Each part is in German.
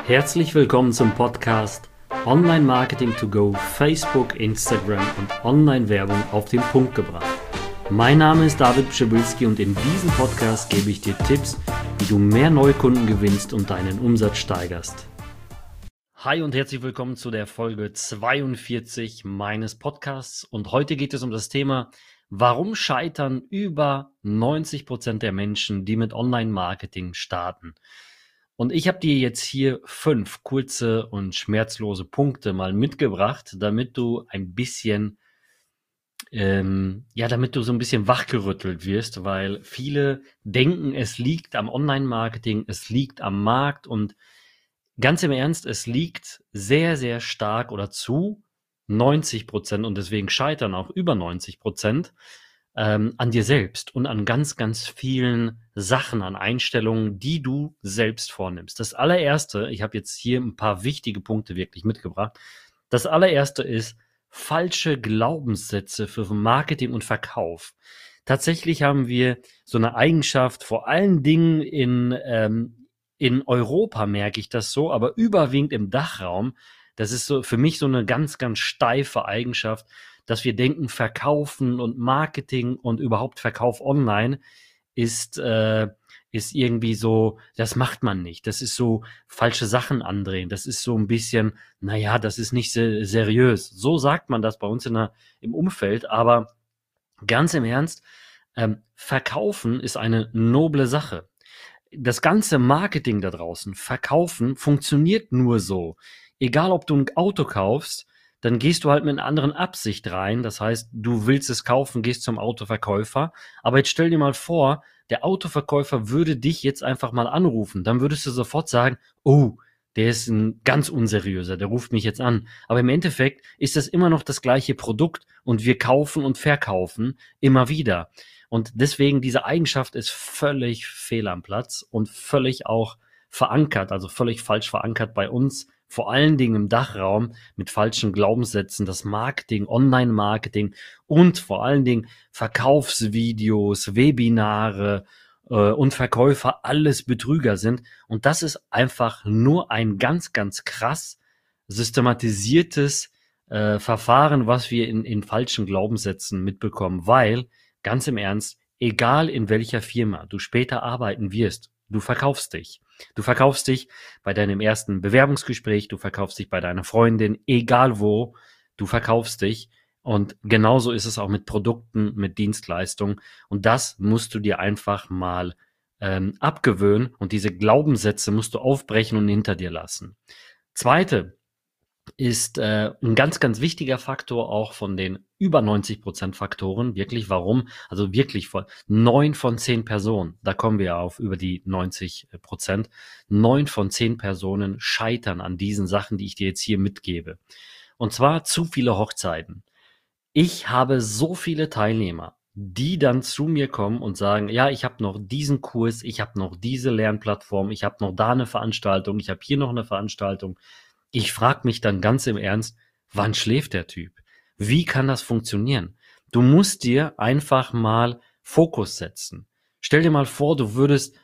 Herzlich willkommen zum Podcast Online Marketing to Go, Facebook, Instagram und Online-Werbung auf den Punkt gebracht. Mein Name ist David Pschibilski und in diesem Podcast gebe ich dir Tipps, wie du mehr Neukunden gewinnst und deinen Umsatz steigerst. Hi und herzlich willkommen zu der Folge 42 meines Podcasts und heute geht es um das Thema, warum scheitern über 90% der Menschen, die mit Online-Marketing starten. Und ich habe dir jetzt hier 5 kurze und schmerzlose Punkte mal mitgebracht, damit du ein bisschen, damit du so ein bisschen wachgerüttelt wirst, weil viele denken, es liegt am Online-Marketing, es liegt am Markt und ganz im Ernst, es liegt sehr, sehr stark oder zu 90% und deswegen scheitern auch über 90%. An dir selbst und an ganz, ganz vielen Sachen, an Einstellungen, die du selbst vornimmst. Das allererste, ich habe jetzt hier ein paar wichtige Punkte wirklich mitgebracht. Das allererste ist falsche Glaubenssätze für Marketing und Verkauf. Tatsächlich haben wir so eine Eigenschaft, vor allen Dingen in Europa merke ich das so, aber überwiegend im Dachraum. Das ist so für mich so eine ganz, ganz steife Eigenschaft, dass wir denken, Verkaufen und Marketing und überhaupt Verkauf online ist irgendwie so, das macht man nicht. Das ist so falsche Sachen andrehen. Das ist so ein bisschen, naja, das ist nicht seriös. So sagt man das bei uns im Umfeld, aber ganz im Ernst, Verkaufen ist eine noble Sache. Das ganze Marketing da draußen, Verkaufen, funktioniert nur so. Egal, ob du ein Auto kaufst, dann gehst du halt mit einer anderen Absicht rein. Das heißt, du willst es kaufen, gehst zum Autoverkäufer. Aber jetzt stell dir mal vor, der Autoverkäufer würde dich jetzt einfach mal anrufen. Dann würdest du sofort sagen, oh, der ist ein ganz unseriöser, der ruft mich jetzt an. Aber im Endeffekt ist das immer noch das gleiche Produkt und wir kaufen und verkaufen immer wieder. Und deswegen diese Eigenschaft ist völlig fehl am Platz und völlig auch verankert, also völlig falsch verankert bei uns, vor allen Dingen im Dachraum mit falschen Glaubenssätzen, das Marketing, Online-Marketing und vor allen Dingen Verkaufsvideos, Webinare und Verkäufer alles Betrüger sind. Und das ist einfach nur ein ganz, ganz krass systematisiertes Verfahren, was wir in falschen Glaubenssätzen mitbekommen, weil, ganz im Ernst, egal in welcher Firma du später arbeiten wirst, du verkaufst dich. Du verkaufst dich bei deinem ersten Bewerbungsgespräch, du verkaufst dich bei deiner Freundin, egal wo, du verkaufst dich. Und genauso ist es auch mit Produkten, mit Dienstleistungen. Und das musst du dir einfach mal abgewöhnen und diese Glaubenssätze musst du aufbrechen und hinter dir lassen. Zweite ist ein ganz, ganz wichtiger Faktor auch von den über 90% Faktoren. Wirklich, warum? Also wirklich von 9 von 10 Personen, da kommen wir auf über die 90%. 9 von 10 Personen scheitern an diesen Sachen, die ich dir jetzt hier mitgebe. Und zwar zu viele Hochzeiten. Ich habe so viele Teilnehmer, die dann zu mir kommen und sagen, ja, ich habe noch diesen Kurs, ich habe noch diese Lernplattform, ich habe noch da eine Veranstaltung, ich habe hier noch eine Veranstaltung. Ich frage mich dann ganz im Ernst, wann schläft der Typ? Wie kann das funktionieren? Du musst dir einfach mal Fokus setzen. Stell dir mal vor, du würdest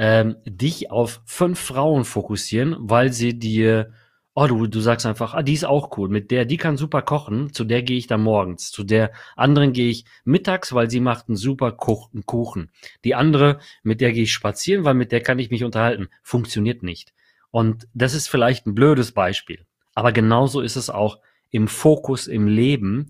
dich auf 5 Frauen fokussieren, weil sie dir, du sagst einfach, die ist auch cool, die kann super kochen, zu der gehe ich dann morgens, zu der anderen gehe ich mittags, weil sie macht einen super Kuchen. Die andere, mit der gehe ich spazieren, weil mit der kann ich mich unterhalten. Funktioniert nicht. Und das ist vielleicht ein blödes Beispiel, aber genauso ist es auch im Fokus im Leben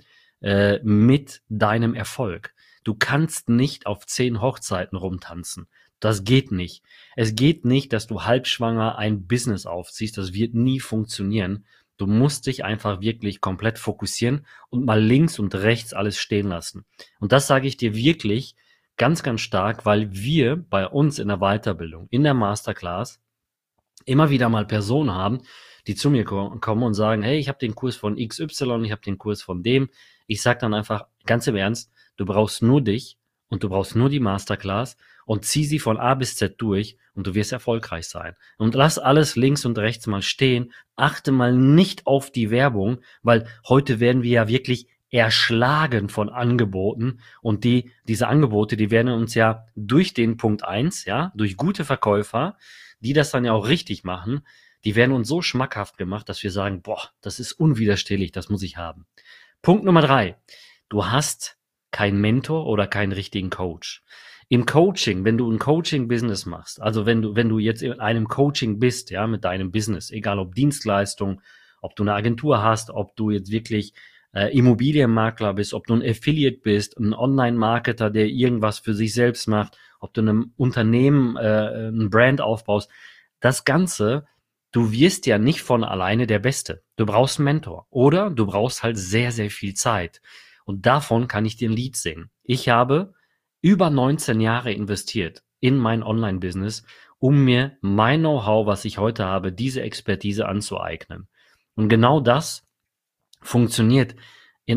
mit deinem Erfolg. Du kannst nicht auf 10 Hochzeiten rumtanzen. Das geht nicht. Es geht nicht, dass du halbschwanger ein Business aufziehst. Das wird nie funktionieren. Du musst dich einfach wirklich komplett fokussieren und mal links und rechts alles stehen lassen. Und das sage ich dir wirklich ganz, ganz stark, weil wir bei uns in der Weiterbildung, in der Masterclass, immer wieder mal Personen haben, die zu mir kommen und sagen, hey, ich habe den Kurs von XY, ich habe den Kurs von dem. Ich sage dann einfach ganz im Ernst, du brauchst nur dich und du brauchst nur die Masterclass und zieh sie von A bis Z durch und du wirst erfolgreich sein. Und lass alles links und rechts mal stehen, achte mal nicht auf die Werbung, weil heute werden wir ja wirklich erschlagen von Angeboten und diese Angebote, die werden uns ja durch den Punkt 1, ja, durch gute Verkäufer, die das dann ja auch richtig machen, die werden uns so schmackhaft gemacht, dass wir sagen, boah, das ist unwiderstehlich, das muss ich haben. Punkt Nummer 3. Du hast keinen Mentor oder keinen richtigen Coach. Im Coaching, wenn du ein Coaching-Business machst, also wenn du jetzt in einem Coaching bist, ja, mit deinem Business, egal ob Dienstleistung, ob du eine Agentur hast, ob du jetzt wirklich Immobilienmakler bist, ob du ein Affiliate bist, ein Online-Marketer, der irgendwas für sich selbst macht, ob du einem Unternehmen ein Brand aufbaust, das Ganze, du wirst ja nicht von alleine der Beste. Du brauchst einen Mentor oder du brauchst halt sehr, sehr viel Zeit. Und davon kann ich dir ein Lied singen. Ich habe über 19 Jahre investiert in mein Online-Business, um mir mein Know-how, was ich heute habe, diese Expertise anzueignen. Und genau das funktioniert in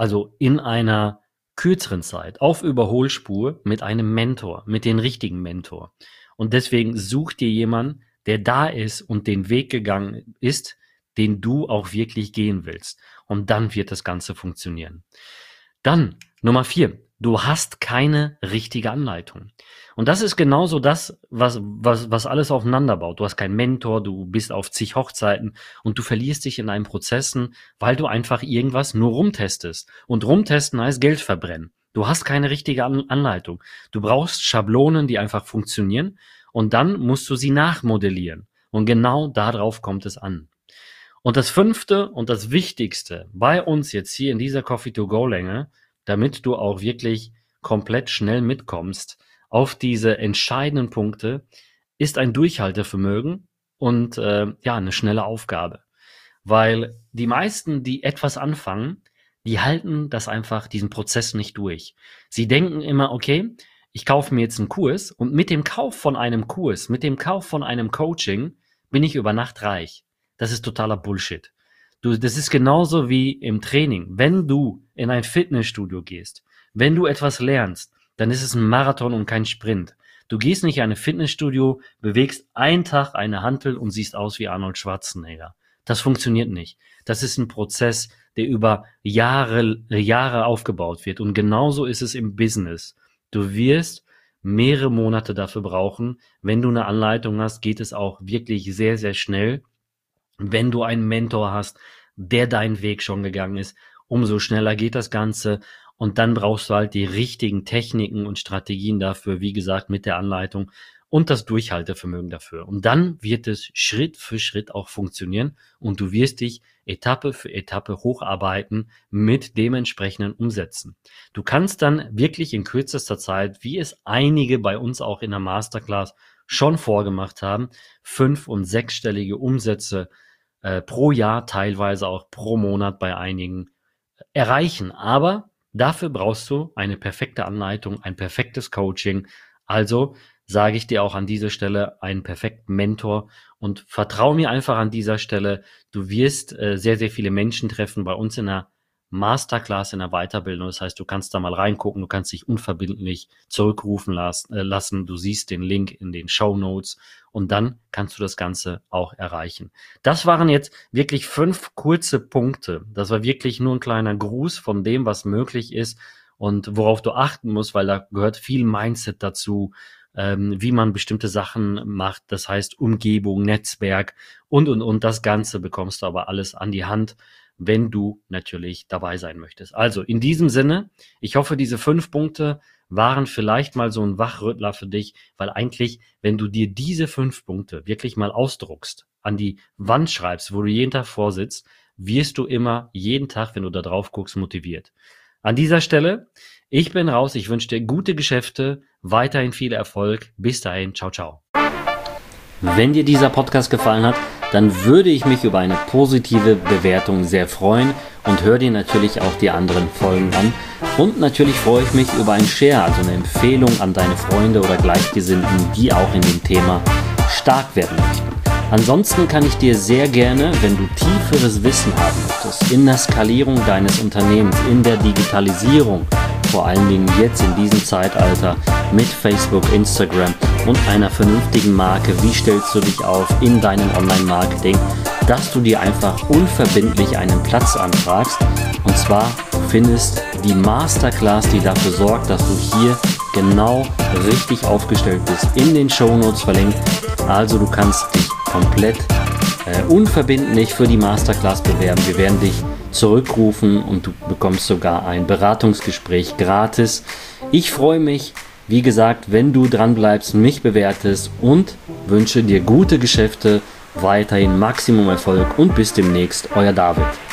einer kürzeren Zeit, auf Überholspur mit einem Mentor, mit dem richtigen Mentor. Und deswegen such dir jemanden, der da ist und den Weg gegangen ist, den du auch wirklich gehen willst. Und dann wird das Ganze funktionieren. Dann Nummer 4. Du hast keine richtige Anleitung. Und das ist genauso das, was alles aufeinander baut. Du hast keinen Mentor, du bist auf zig Hochzeiten und du verlierst dich in deinen Prozessen, weil du einfach irgendwas nur rumtestest. Und rumtesten heißt Geld verbrennen. Du hast keine richtige Anleitung. Du brauchst Schablonen, die einfach funktionieren und dann musst du sie nachmodellieren. Und genau darauf kommt es an. Und das 5. und das Wichtigste bei uns jetzt hier in dieser Coffee-to-Go-Länge, damit du auch wirklich komplett schnell mitkommst auf diese entscheidenden Punkte, ist ein Durchhaltevermögen und eine schnelle Aufgabe. Weil die meisten, die etwas anfangen, die halten das einfach, diesen Prozess nicht durch. Sie denken immer, okay, ich kaufe mir jetzt einen Kurs und mit dem Kauf von einem Kurs, mit dem Kauf von einem Coaching bin ich über Nacht reich. Das ist totaler Bullshit. Das ist genauso wie im Training. Wenn du in ein Fitnessstudio gehst, wenn du etwas lernst, dann ist es ein Marathon und kein Sprint. Du gehst nicht in ein Fitnessstudio, bewegst einen Tag eine Hantel und siehst aus wie Arnold Schwarzenegger. Das funktioniert nicht. Das ist ein Prozess, der über Jahre aufgebaut wird. Und genauso ist es im Business. Du wirst mehrere Monate dafür brauchen. Wenn du eine Anleitung hast, geht es auch wirklich sehr, sehr schnell. Wenn du einen Mentor hast, der deinen Weg schon gegangen ist, umso schneller geht das Ganze. Und dann brauchst du halt die richtigen Techniken und Strategien dafür, wie gesagt, mit der Anleitung und das Durchhaltevermögen dafür. Und dann wird es Schritt für Schritt auch funktionieren und du wirst dich Etappe für Etappe hocharbeiten mit dementsprechenden Umsätzen. Du kannst dann wirklich in kürzester Zeit, wie es einige bei uns auch in der Masterclass schon vorgemacht haben, 5- und 6-stellige Umsätze pro Jahr, teilweise auch pro Monat bei einigen erreichen. Aber dafür brauchst du eine perfekte Anleitung, ein perfektes Coaching. Also sage ich dir auch an dieser Stelle einen perfekten Mentor und vertraue mir einfach an dieser Stelle. Du wirst sehr, sehr viele Menschen treffen bei uns in der Masterclass, in der Weiterbildung. Das heißt, du kannst da mal reingucken, du kannst dich unverbindlich zurückrufen lassen. Du siehst den Link in den Shownotes und dann kannst du das Ganze auch erreichen. Das waren jetzt wirklich 5 kurze Punkte. Das war wirklich nur ein kleiner Gruß von dem, was möglich ist und worauf du achten musst, weil da gehört viel Mindset dazu, wie man bestimmte Sachen macht. Das heißt Umgebung, Netzwerk und das Ganze bekommst du aber alles an die Hand, wenn du natürlich dabei sein möchtest. Also in diesem Sinne, ich hoffe, diese 5 Punkte waren vielleicht mal so ein Wachrüttler für dich, weil eigentlich, wenn du dir diese 5 Punkte wirklich mal ausdruckst, an die Wand schreibst, wo du jeden Tag vorsitzt, wirst du immer jeden Tag, wenn du da drauf guckst, motiviert. An dieser Stelle, ich bin raus, ich wünsche dir gute Geschäfte, weiterhin viel Erfolg. Bis dahin, ciao, ciao. Wenn dir dieser Podcast gefallen hat, dann würde ich mich über eine positive Bewertung sehr freuen und hör dir natürlich auch die anderen Folgen an. Und natürlich freue ich mich über einen Share, also eine Empfehlung an deine Freunde oder Gleichgesinnten, die auch in dem Thema stark werden möchten. Ansonsten kann ich dir sehr gerne, wenn du tieferes Wissen haben möchtest, in der Skalierung deines Unternehmens, in der Digitalisierung, vor allen Dingen jetzt in diesem Zeitalter mit Facebook, Instagram und einer vernünftigen Marke, wie stellst du dich auf in deinem Online-Marketing, dass du dir einfach unverbindlich einen Platz anfragst. Und zwar findest die Masterclass, die dafür sorgt, dass du hier genau richtig aufgestellt bist, in den Shownotes verlinkt. Also du kannst dich komplett unverbindlich für die Masterclass bewerben. Wir werden dich zurückrufen und du bekommst sogar ein Beratungsgespräch gratis. Ich freue mich, wie gesagt, wenn du dran bleibst, mich bewertest und wünsche dir gute Geschäfte, weiterhin Maximum Erfolg und bis demnächst, euer David.